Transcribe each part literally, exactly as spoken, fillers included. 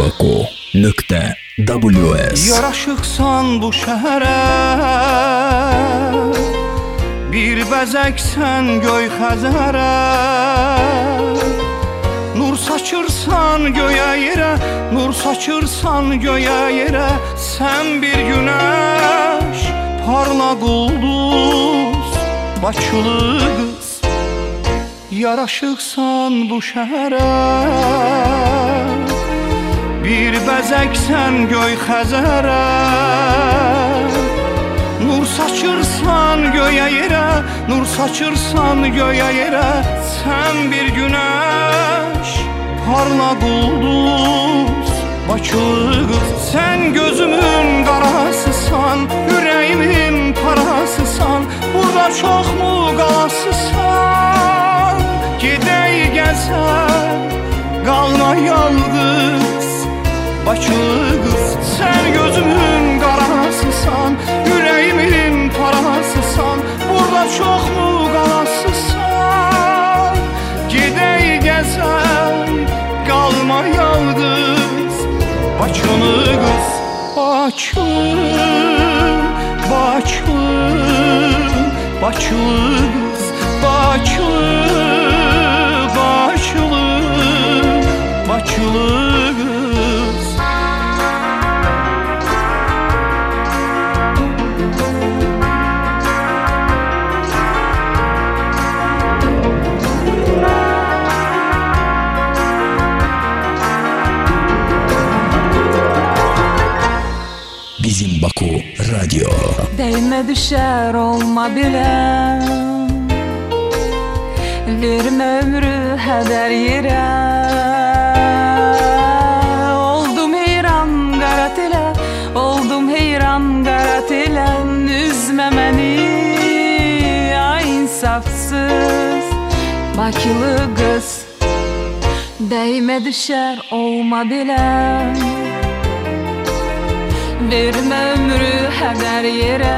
baku nöqtə ws. Yaraşıqsan bu şəhərə, bir bəzəksən göy xəzərə, nur saçırsan göyə yerə, nur saçırsan göyə yerə, sən bir günəş, parlaq ulduz, Bakılı qız. Yaraşıqsan bu şəhərə, bir bəzəksən göy xəzərə, nur saçırsan göyə yerə, nur saçırsan göyə yerə, sən bir günəş, parlaq ulduz, Bakılı qız. Sən gözümün qarasısan, ürəyimin parasısan, burada çoxmu qalasısan, gedək gəzək, qalma yalqız, Bakılı qız. Sən gözümün qarasısan, ürəyimin parasısan, burada çoxmu qalasısan, gedək gəzək, qalma yalqız, Bakılı qız. Bakılı, Bakılı, Bakılı qız. Bakılı, Bakılı, Bakılı qız. Bizim Baku Radyo. Değme düşer olma bilən, vermə ömrü hədər yerə. Oldum heyran qarat elə, oldum heyran qarat elə, üzmə məni ay insafsız Bakılı qız. Değme düşer olma bilən, vermə ömrü hədər yerə.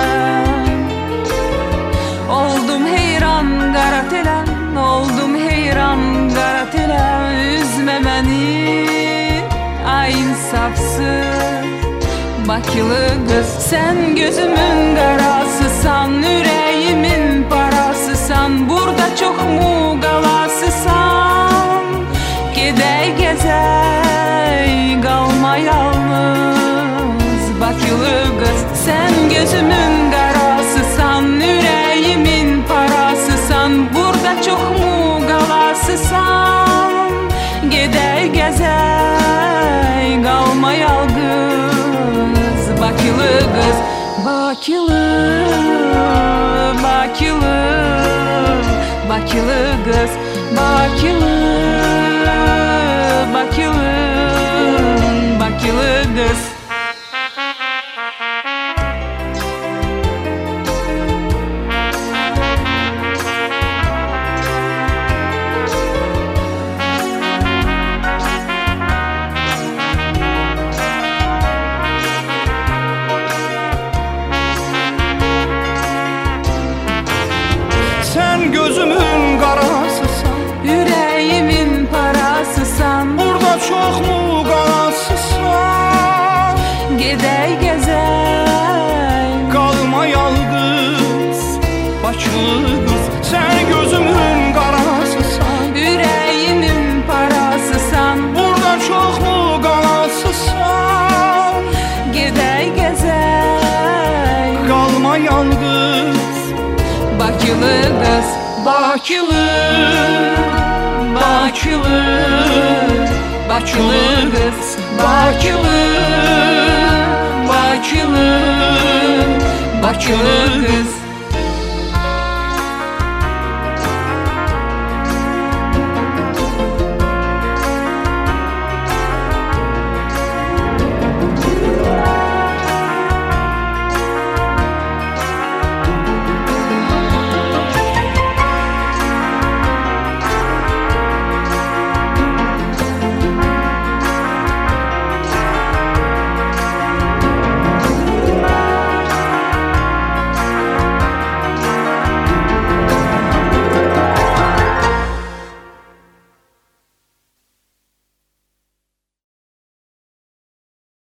Oldum heyran qarat elə, oldum heyran qarat elə, üzmə məni ay insafsız Bakılı qız. Sən gözümün qarasısan, ürəyimin parasısan, burada çoxmu qalasısan, gedək gəzək, qalma yalnız, Bakılı qız. Sən gözümün qarasısan, ürəyimin parasısan, burada çoxmu qalasısan, gedək gəzək, qalma yalqız, Bakılı qız. Bakılı, Bakılı, Bakılı qız. Bakılı, Bakılı, Bakılı qız. Sən gözümün qarasısan, ürəyimin parasısan, burada çoxmu qalasısan, gedək gəzək, qalma yalqız, Bakılı qız. Sən gözümün qarasısan, ürəyimin parasısan, burada çoxmu qalasısan, gedək gəzək, qalma yalqız, Bakılı qız. Bakılı, Bakılı, Bakılı qız. Bakılı, Bakılı, Bakılı qız.